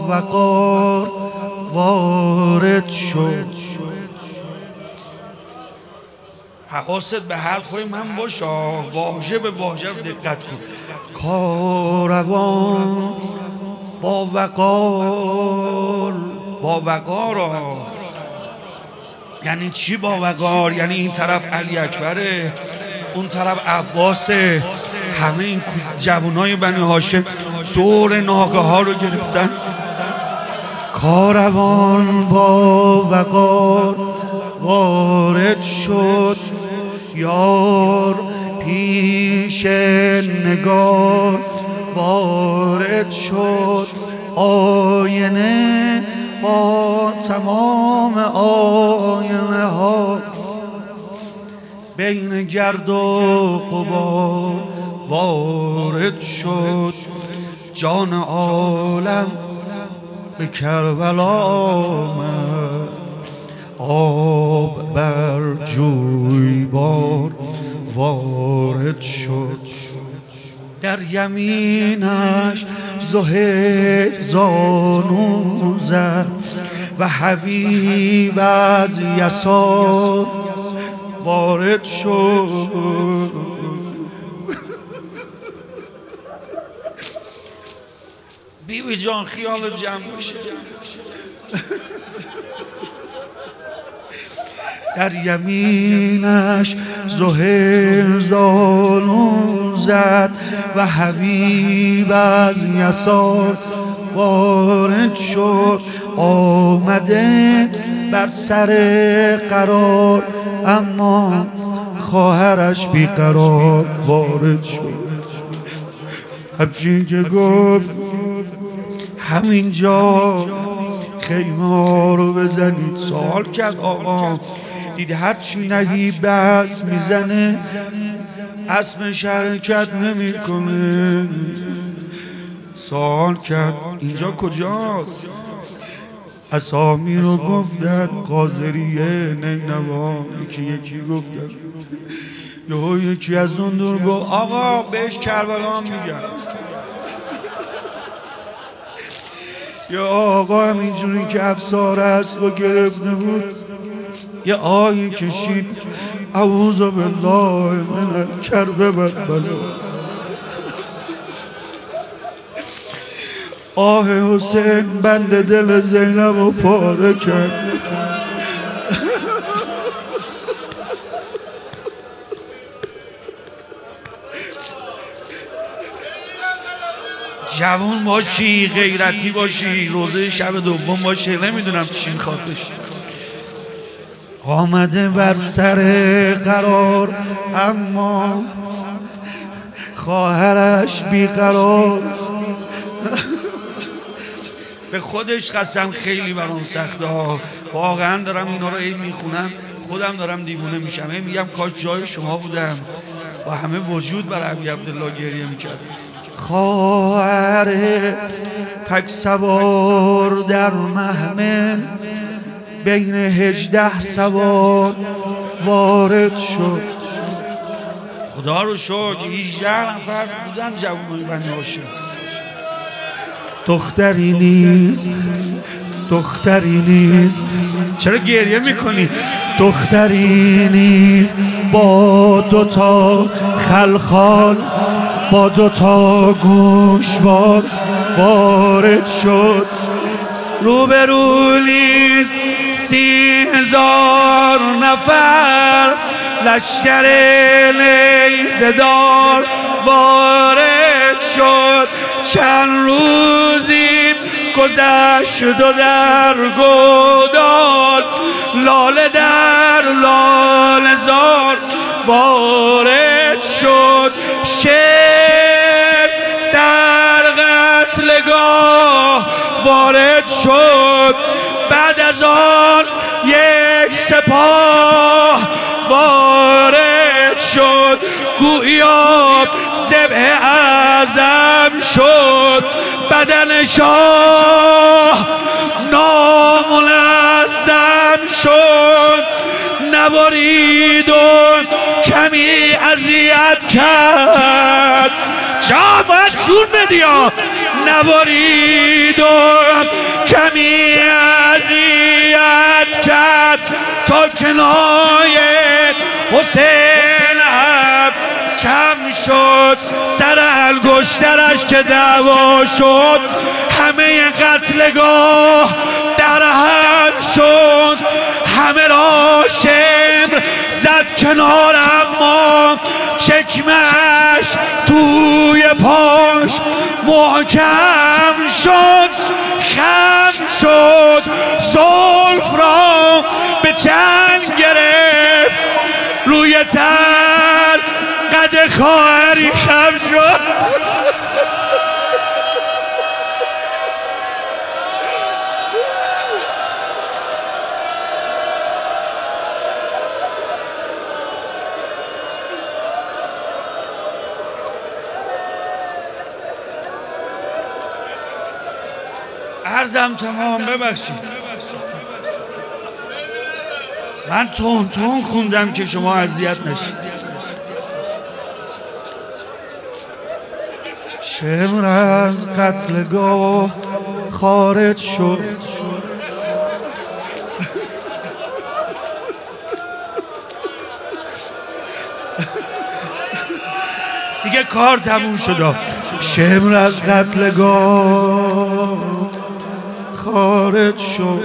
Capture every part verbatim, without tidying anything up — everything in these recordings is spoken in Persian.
وقار وارد شد. حواست به حرفای من باشه، واژه به واژه دقت کن. کاروان با وقار، با وقار یعنی چی با وقار؟ یعنی این طرف علی اکبره، اون طرف عباسه، همه این جوانای بنی هاشم دور ناقه ها رو گرفتن. کاروان با وقار وارد شد، یار پیش نگار وارد شد. آینه با تمام آینه ها بین گرد و غبار وارد شد. جان عالم به کربلا آمد، آب بر جویبار وارد شد. در یمینش زهیر زانو زد و حبیب از یسار وارد شد. بیبی جان خیال جمع بشه. در یمینش زهیر زانو زد و حبیب از یسار وارد شد. آمده بر سر قرار اما خواهرش بیقرار وارد شد. همچین که گفت همینجا خیمه ها رو بزنید. سوال کرد آقا دید هرچی نهی بس میزنه اسمش حرکت نمی کنه. سوال کرد اینجا کجاست؟ اسامی رو گفتن، قاضریه، نینوا، یکی یکی گفتن. یهو یکی از اون دور گفت آقا بهش کربلا میگن. یا آقا همینجوری که افسار است و گرفته بود یه آیی کشید اعوذ بالله من الکرب والبلا. آه حسین بند دل زینب رو پاره کرد. جوان باشی، غیرتی باشی، روزه شب دوم باشی، نمیدونم چی میخواد بشی. آمده بر سر قرار اما خواهرش بیقرار. به خودش قسم خیلی برام سخته ها، واقعا دارم اینا رو ای میخونم خودم دارم دیوونه میشم. ای میگم کاش جای شما بودم و همه وجود بر ابی عبدالله گریه میکردم. خواهر تک سوار در محمل بین هجده سوار وارد شد. خدا رو شکر هجده نفر بودن جوانای بنی هاشم. دختری نیست، دختری نیست. چرا گریه میکنی؟ دختری نیست با دوتا خلخال با دوتا گوشوار وارد شد. روبرو نیست سی هزار نفر لشکر نیزدار وارد شد. چند روزی گذشت و در گودال لاله در لاله زار وارد شد. شب در قتلگاه وارد شد. بعد از آن یک سپاه وارد شد. گویا ذبح اعظم شد. بدن شاه نامنظم شد. نبرید و کمی از اذیت کرد. جا باید جون بدی ها، نبارید و کمی اذیت کرد تا کنای حسینم کم شد. سر انگشترش که دعوا شد همه قتلگاه در هم شد. همه را شمر زد کنار اما چکمش توی پاش محکم شد. خم شد زلف را به چنگ گرفت، روی تن قد خواهری خم شد. عرضم تمام، ببخشید من تون تون خوندم که شما اذیت نشید. شمر از قتلگاه خارج شد، دیگه کار تموم شد. شمر از قتلگاه خارج شد،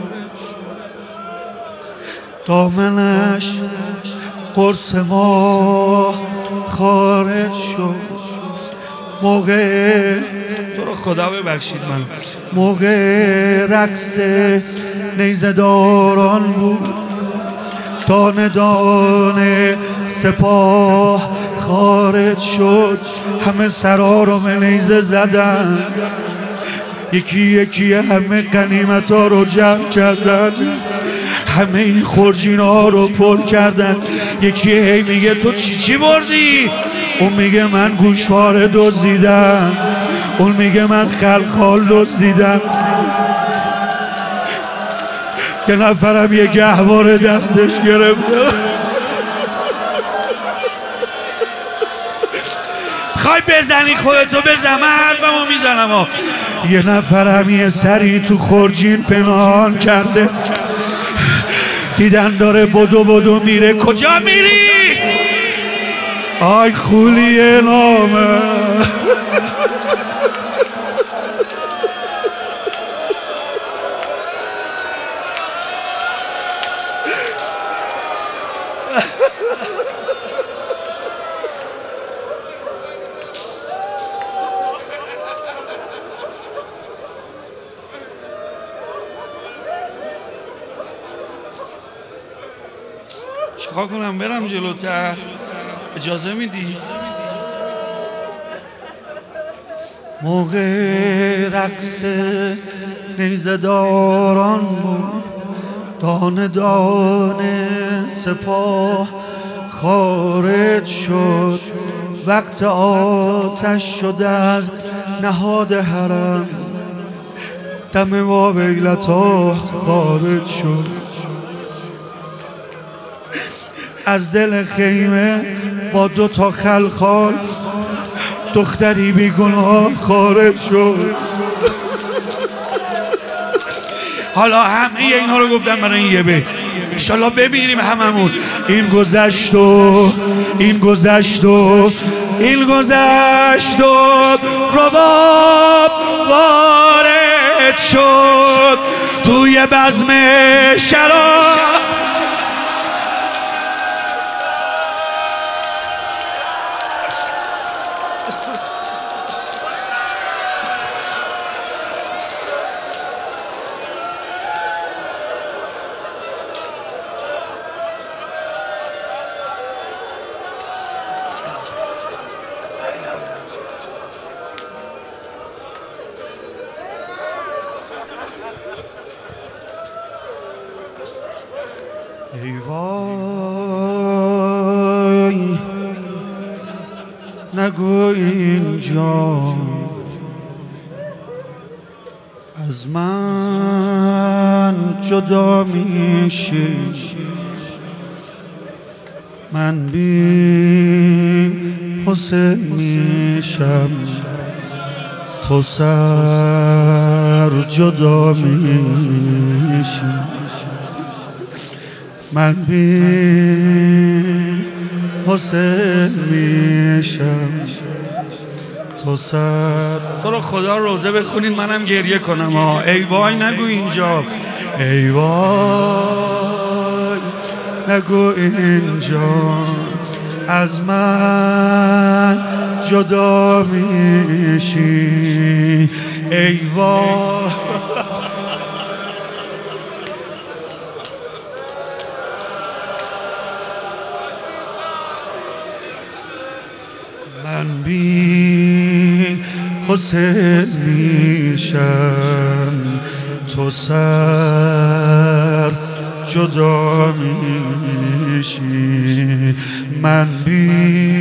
دامنش قرص ما خارج شد. موقع تو رو خدا ببخشید من موقع رقص نیزه داران بود، دانه دانه سپاه خارج شد. همه سرا رو به نیزه زدن، یکی یکی همه غنیمت ها رو جمع کردن، همه این خورجین ها رو پر کردن. یکی هی میگه تو چی چی بردی؟ اون میگه من گوشواره دزدیدم، اون میگه من خلخال دزدیدم. یه نفرم یه گهواره دستش گرفته. خواهی بزنی خودتو بزن، من حرفمو میزنم. یه نفرم یه سری تو خورجین پنهان کرده، دیدن داره بدو بدو میره. کجا میری؟ آی خولی نامه. چیکار کنم برم جلوتر؟ اجازه میدی؟ موقع رقص نیزه داران بود، دانه دانه سپاه خارج شد. وقت آتش شد از نهاد حرم، دم واویلتا خارج شد. از دل خیمه با دو تا خلخال دختری بیگناه خارج شد. حالا همه اینا رو گفتم برای این یه بیت، انشالله ببینیم هممون. این گذشت و این گذشت و این گذشت و رباب وارد شد توی بزم شراب. ای وای نگو اینجا از من جدا میشی، من بی حسین میشم تو سر جدا میشی، من بی حسین میشم تو سر. تو رو خدا روزه بخونین منم گریه کنم ها. ای وای نگو اینجا، ای وای نگو اینجا از من جدا میشی، ای وای. من بی حسین میشم تو سر جدا میشی، من بی.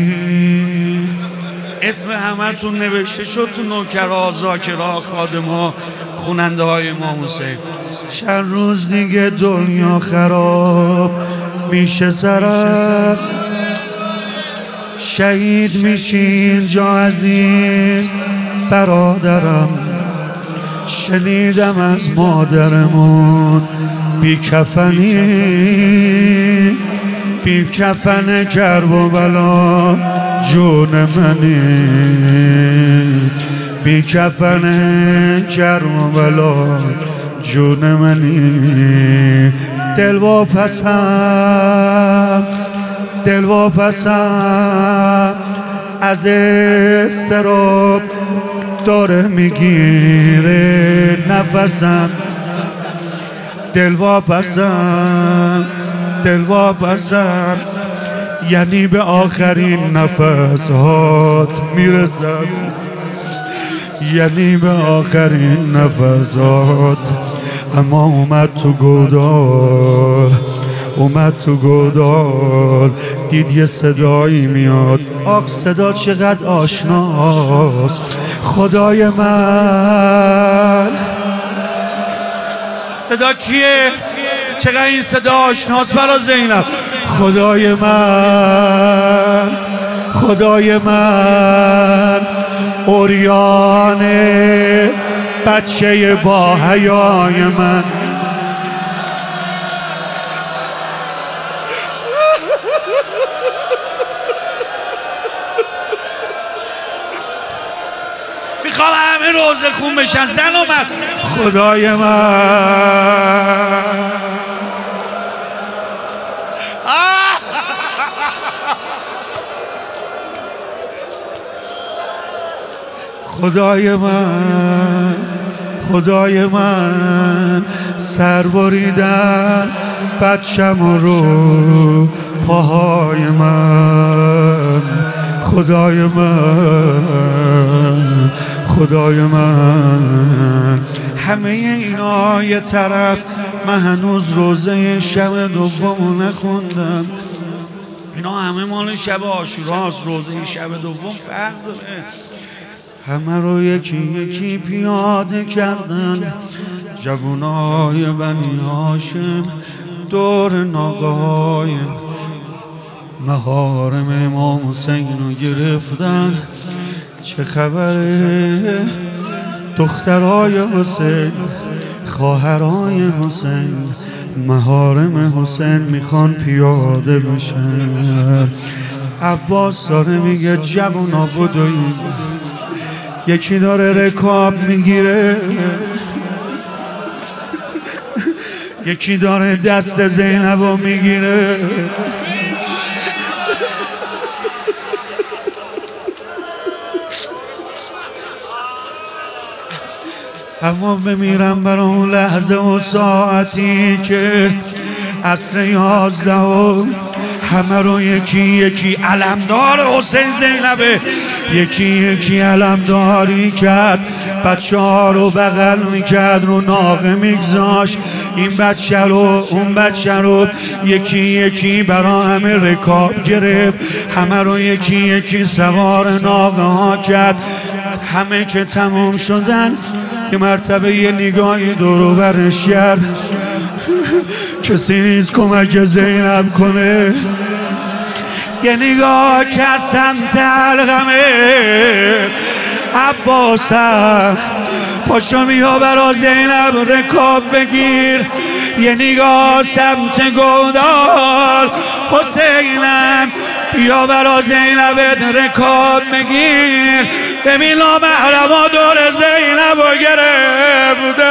اسم همه تون نوشته شد تو نوکرها، ذاکرها، خادمها، خوننده های امام حسین. چند روز دیگه دنیا خراب میشه سرم، شهید میشی اینجا عزیز برادرم. شنیدم از مادرمون بی کفنی، بی کفن کرب و بلا جون منی، بی کفن کرب و بلا جون منی. دل و پسم دل و پسم از استراب داره میگیره نفسم، دل و پسم دل و پسم یعنی به آخرین نفس هات میرسم، یعنی به آخرین نفس هات. اما اومد تو گودال، اومد تو گودال، دید یه صدایی میاد. آخ صدا چقدر آشناست، خدای من. صدا کیه؟ چقدر این صدا آشناست برا زینب. خدای من خدای من، اوریانه بچه با حیای من. میخوام همه روزه خون بشن. زن اومد. خدای من خدای من خدای من، سر بریدن بچم رو پاهای من. خدای من خدای من، همه اینا یه طرف، من هنوز روزه شب دوم نخوندم. اینا همه مال شب عاشوراست، روزه شب دوم فرق داره. همه رو یکی یکی پیاده کردن جوانای بنی هاشم دور ناقای محارم امام حسین رو گرفتن. چه خبره دخترای حسین، خواهرای حسین، محارم حسین میخوان پیاده بشن. عباس داره میگه جوانا بدوین، یکی داره رکاب میگیره، یکی داره دست زینب رو میگیره. اما بمیرم برای اون لحظه و ساعتی که عصر یازده و همه رو یکی یکی علمدار حسین زینبه، یکی یکی علمداری کرد. بچه ها رو بغل میکرد، رو ناقه میگذاشت، این بچه رو اون بچه رو یکی یکی برا همه رکاب گرفت، همه رو یکی یکی سوار ناقه ها کرد. همه که تمام شدن یه مرتبه یه نگاهی دور و برش کرد. کسی نیست کمک زینب کنه، یه نگاه کرد سمت حلقمه عباسم پاشو بیا برا زینب رکاب بگیر یه نگاه سمت گودال حسینم بیا برا زینب رکاب بگیر ببین نامحرما دور زینب و گرفته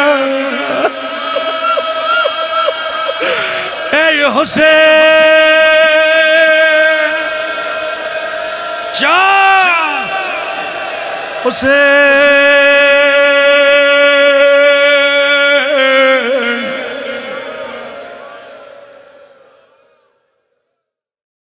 ای حسین جان حسین